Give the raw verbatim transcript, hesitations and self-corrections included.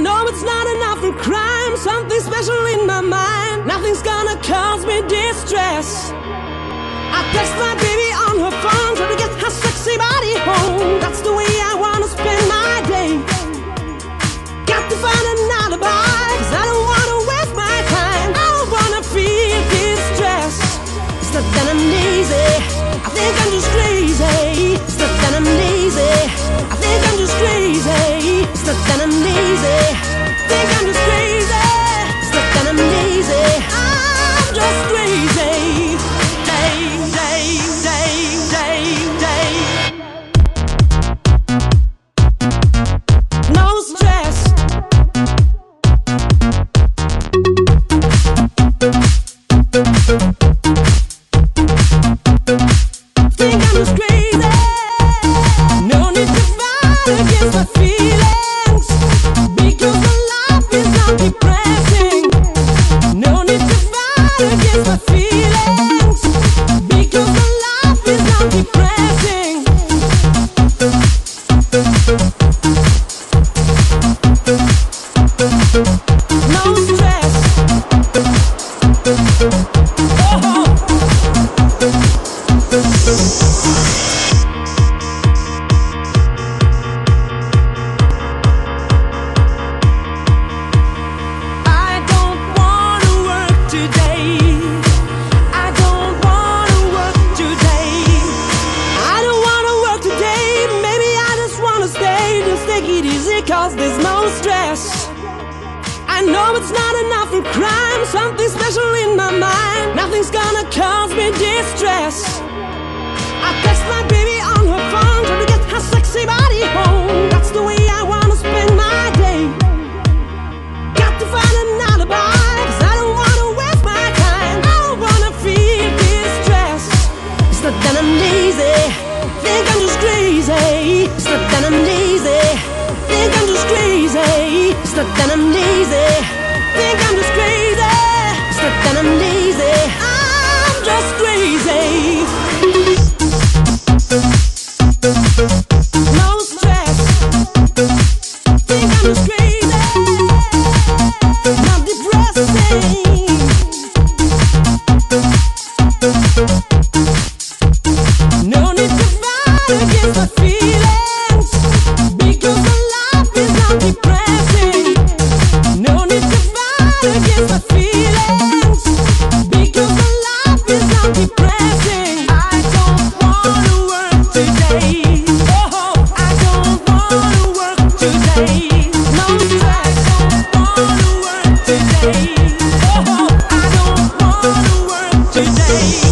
know it's not enough for crime. Something special in my mind. Nothing's gonna cause me distress. I text my baby on her phone, trying to get her sexy body home. That's the way I wanna spend my day. Got to find an alibi, cause I don't wanna waste my time. I don't wanna feel distress. It's not that I'm lazy, I think I'm just crazy. It's not that I'm lazy, I think I'm just crazy. It's not that I'm lazy, I think I'm just crazy. It's not that I'm lazy, I'm just crazy. Day, day, day, day, day. No stress. Think I'm just crazy. No need to fight against my feelings, because my life is not depressing. No need to fight against my feelings, because my life is not depressing. No stress. Oh. I don't wanna work today. I don't wanna work today. I don't wanna work today. Maybe I just wanna stay. Just take it easy, cause there's no stress. I know it's not enough for crime. Something special in my mind. Nothing's gonna cause me distress. I text my baby on her phone, trying to get her sexy body home. That's the way I wanna spend my day. Got to find an alibi, cause I don't wanna waste my time. I don't wanna feel distress. It's not that I'm lazy, think I'm just crazy. It's not that I'm lazy, think I'm just crazy. It's not that I'm lazy, think I'm just crazy. It's not that I'm lazy, I'm just crazy. No stress. Think I'm just crazy, not depressing. No need to fight against my feelings, because my life is not depressing. No need to fight against my feelings, because my life is not depressing. I don't wanna work today. Oh, I don't wanna work today. No stress. I don't wanna work today. Oh, I don't wanna work today.